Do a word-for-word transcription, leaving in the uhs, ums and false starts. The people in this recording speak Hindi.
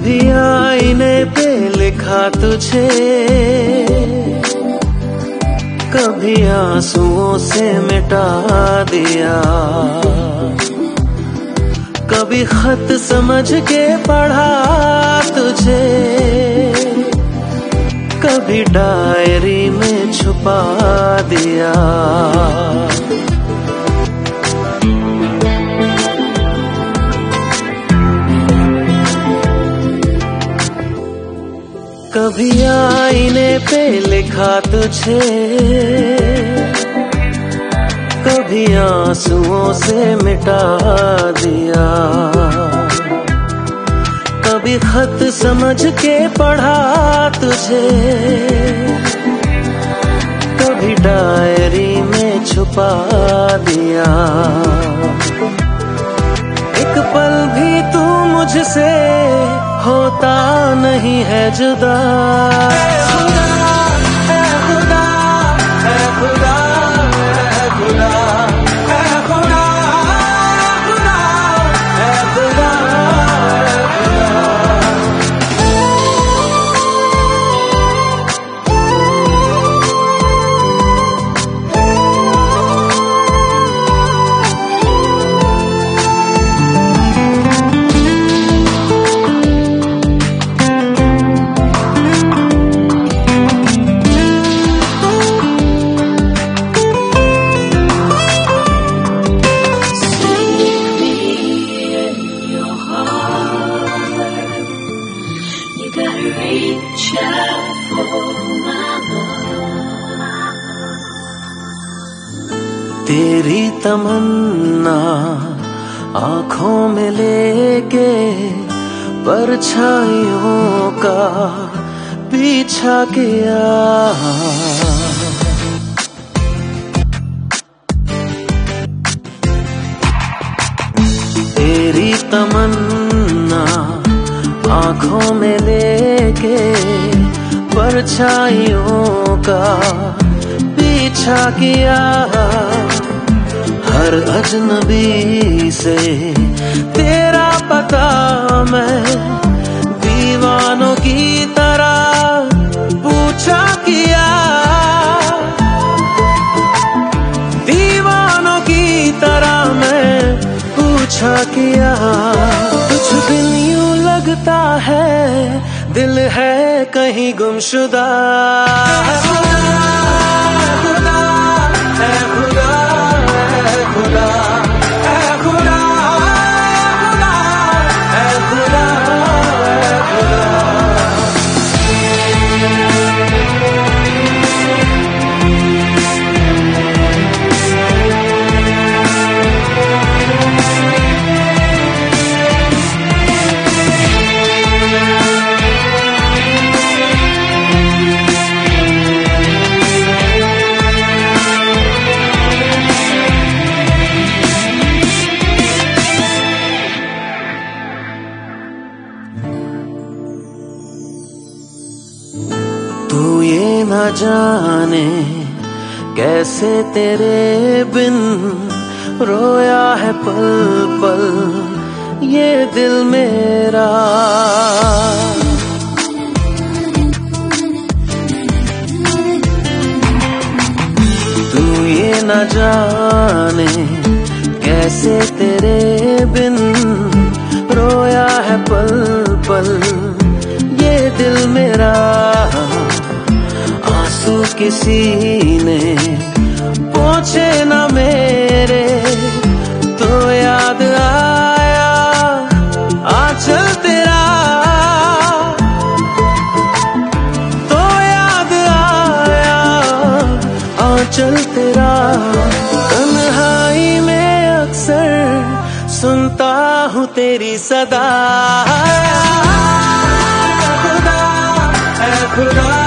कभी आईने पे लिखा तुझे, कभी आंसुओं से मिटा दिया, कभी खत समझ के पढ़ा तुझे, कभी डायरी में छुपा दिया। कभी आईने पे लिखा तुझे, कभी आंसुओं से मिटा दिया, कभी खत समझ के पढ़ा तुझे, कभी डायरी में छुपा दिया। एक पल भी तू मुझसे होता नहीं है जुदा। तेरी तमन्ना आँखों में लेके परछाइयों का पीछा किया, तेरी तमन्ना आँखों में लेके परछाइयों का पीछा किया। हर अजनबी से तेरा पता मैं दीवानों की तरह पूछा किया, दीवानों की तरह मैं पूछा किया। कुछ दिन यूं लगता है दिल है कहीं गुमशुदा। तू ये न जाने कैसे तेरे बिन रोया है पल पल ये दिल मेरा। तू ये न जाने कैसे तेरे बिन रोया है पल पल ये दिल मेरा। आंसू किसी ने पोंछे न मेरे तो याद आया आंचल तेरा, तो याद आया आंचल तेरा। तन्हाई में अक्सर सुनता हूँ तेरी सदा। खुदा है खुदा